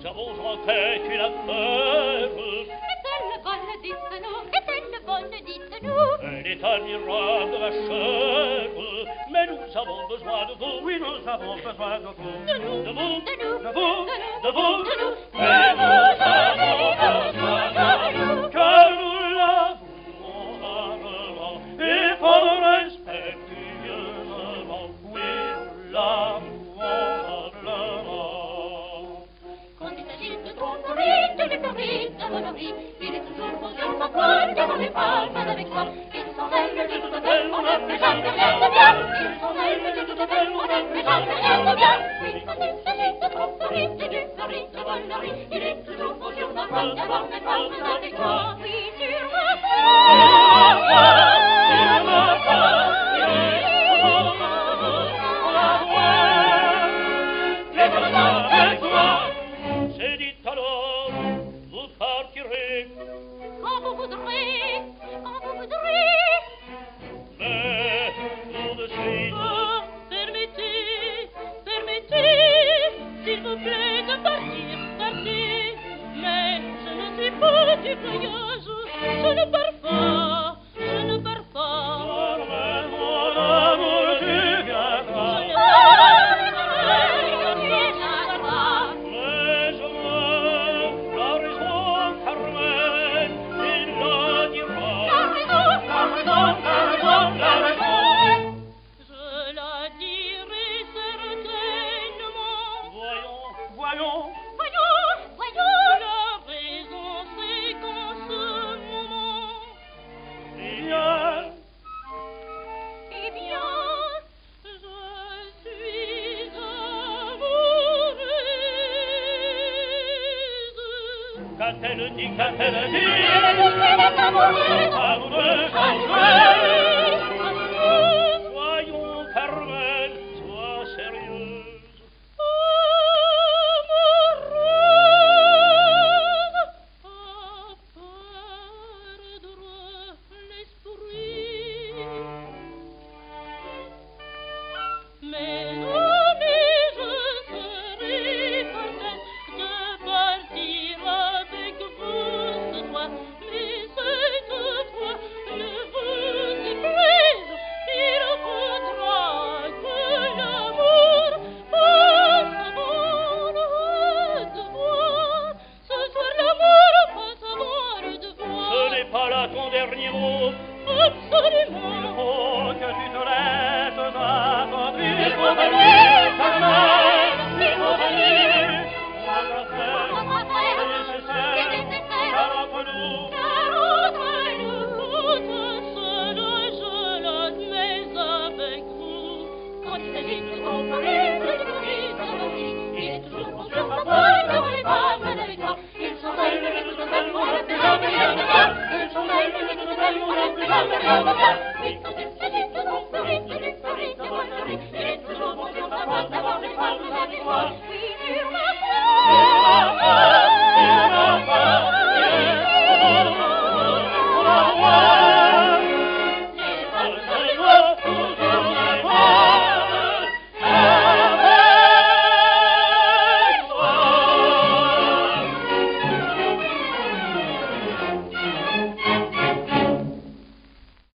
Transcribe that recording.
nous avons en tête une affaire. Est-elle bonne, dites-nous, est-elle bonne, dites-nous. Elle est admirable, ma chère, mais nous avons besoin de vous, oui, nous avons besoin de vous. De nous, de vous, de nous, de vous, de de vous, de nous. mais nous avons besoin de nous, car nous l'avons humblement, et pour respectueusement, oui, nous l'avons humblement. Quand il s'agit de tromperie, de léperie, d'avonerie, il est toujours conscient sa foi d'avoir les femmes avec soi. Et sans elle, de toute belle, on ne fait jamais rien de bien. Et sans elle, de toute belle, on ne fait jamais rien de bien. Oui, quand il s'agit de tromperie, de léperie, de volerie, il est toujours conscient sa foi d'avoir les femmes avec soi. Oui, sur ma foi, sur ma foi, il est toujours conscient la voix. Les femmes avec toi, c'est dit alors, vous partirez. Quand vous voudrez, quand vous voudrez. Mais tout de suite, Oh, permettez, permettez, s'il vous plaît, de partir, partir. Mais je ne suis pas du voyage, je ne pars pas, je ne pars pas. mon amour, tu viendras. Mais je veux la raison, Carmen, il la dira. La raison, la raison. Je la dirai certainement. Voyons. Voyons, la raison c'est qu'en ce moment, Il y a eh bien, je suis amoureuse. Qu'a-t-elle dit, qu'a-t-elle dit? Elle est amoureuse, Amoureuse, amoureuse, amoureuse. amoureuse. Voyons, Carmen, sois sérieuse. Mes amis, je serai forcée de partir avec vous ce soir. Mais cette fois, ne vous déplaise, il faudra que l'amour passe avant le devoir. Ce soir, l'amour passe avant le devoir. Ce n'est pas là ton dernier mot. Absolument. Il faut que tu te laisses attendrir. Il faut venir, Carmen, il faut venir. Pour votre frère, c'est nécessaire. Car entre nous, Car entre nous, toute seule, je l'admets avec vous. Quand il s'agit de tromperie, de bruit, d'amourerie, il est toujours conscient sa foi d'avoir les femmes avec moi. Ils sont belles, mais toutes belles, on ne fait jamais rien de bien. Ils sont belles, mais toutes belles, on ne fait jamais rien de bien.